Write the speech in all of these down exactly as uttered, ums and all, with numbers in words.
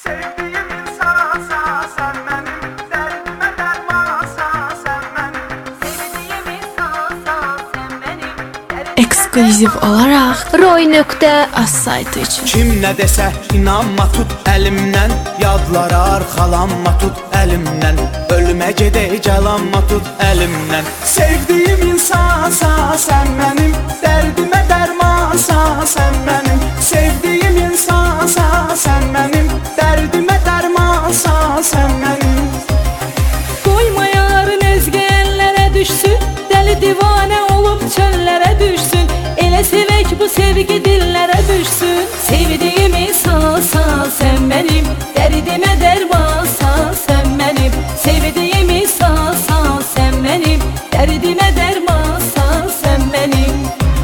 Sevdiğim insansa sen benim, derdime dermansa sen benim. Sevdiğim insansa sen benim, derdime Ekskluziv olaraq Roy.az saytı üçün. Kim nə desə inanma, tut əlimdən, yadlara arxalanma, tut əlimdən, ölümə gedək calanma, tut əlimdən. Sevdiyim insansa sən mənim, dərdimə dərmansa sən mənim. Sevdiyim insansa sən mənim, dərdimə dərmansa sən mənim. Qoyma yarın özgə əllərə düşsün, dəli divanə olub çöllərə düşsün. Elə sevək bu sevgi dillərə düşsün. Sevdiyim insansa sən mənim, dərdimə dərmansa sən mənim. Sevdiyim insansa sən mənim, dərdimə dərmansa sən mənim.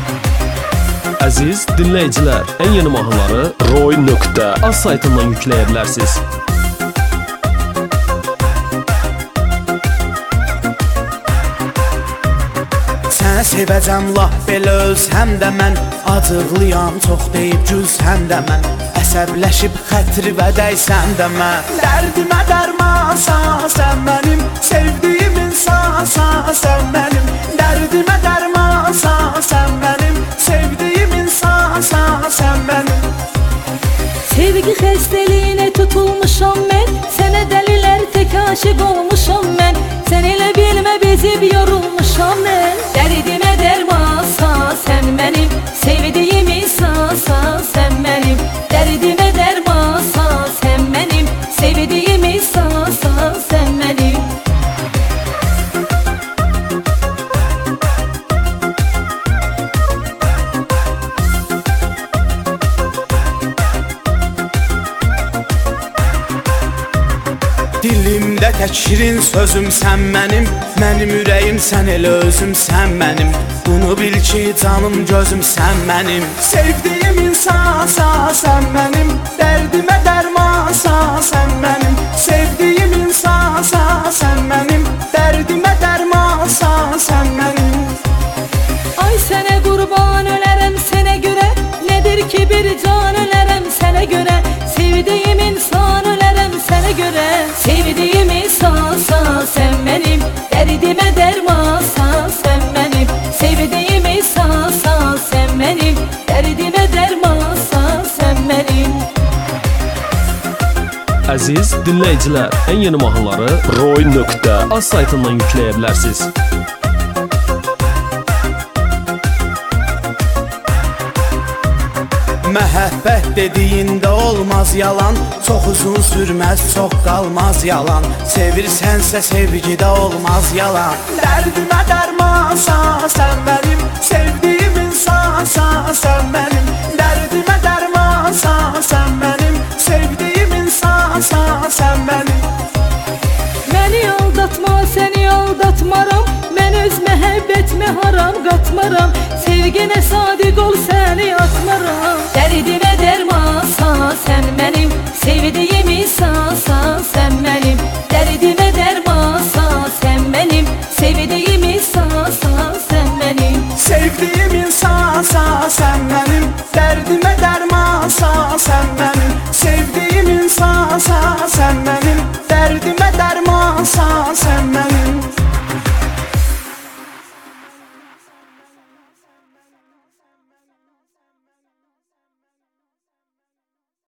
Əziz dinləyicilər, ən yeni mahnıları Roy.az saytından yükləyə bilərsiniz. Sənə sevəcəm laf belə ölsəm də mən, acıqlıyam çox deyib gülsən də mən, əsəbləşib xətrivə dəysən də mən. Dərdimə dərmansa sən mənim, sevdiyim insansa sən mənim. Dərdimə dərmansa sən mənim, sevdiyim insansa sən mənim. Sevgi xəstəliyinə tutulmuşam mən, sənə dəlilər tək aşiq olmuşam mən. Sən elə bilmə bezib yorulmuşam mən. Dərdimə dərmansa sən mənim, sevdiyim insansa sən mənim. Dərdimə dərmansa sən mənim, sevdiyim insansa sən mənim. Dilimdə tək şirin sözüm sən mənim, mənim ürəyim sən elə özüm sən mənim. Bunu bil ki canım gözüm sən mənim. Sevdiyim insansa sən mənim, dərdimə dərmansa sən mənim. Sevdiyim insansa sən mənim, dərdimə dərmansa sən mənim. Ay sənə qurban ölərəm sənə görə, nədir ki bir can ölərəm sənə görə. Sevdiyim insan ölərəm sənə görə. Sevdiyim insansa sən mənim, dərdimə dərmansa sən mənim. Sevdiyim insansa sən mənim, dərdimə dərmansa sən mənim. Əziz dinləyicilər, ən yeni mahnıları Roy.az saytından yükləyə bilərsiniz. Məhəbbət dediyində olmaz yalan, çox uzun sürməz, çox qalmaz yalan. Sevirsənsə sevgidə olmaz yalan. Dərdimə dərmansa sən mənim, sevdiyim insansa sən mənim. Dərdimə dərmansa sən mənim, sevdiyim insansa sən mənim. Məni aldatma, səni aldatmaram, mən öz məhəbbətmə haram qatmaram. Sevginə sadiq ol, səni atmaram. Dərdimə dərmansa sən mənim, sevdiyim insansa sən mənim. Dərdimə dərmansa sən mənim, sevdiyim insansa sən mənim. Sevdiyim insansa sən mənim, dərdimə dərmansa sən mənim. Sevdiyim insansa sən mənim, dərdimə dərmansa sən mənim.